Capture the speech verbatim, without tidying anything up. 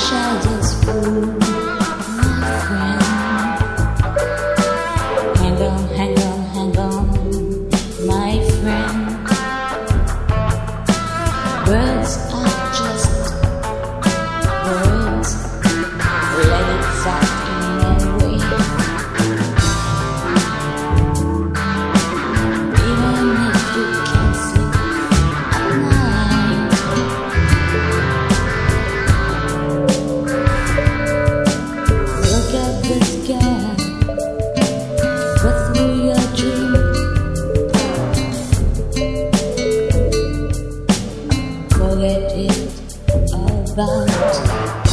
shadows fall, my friend. Hang on, hang on, hang on, my friend. Words are just words. Let it fall in their way. Even if you can't sleep at night, look at the sky. Go through your dreams. Forget it about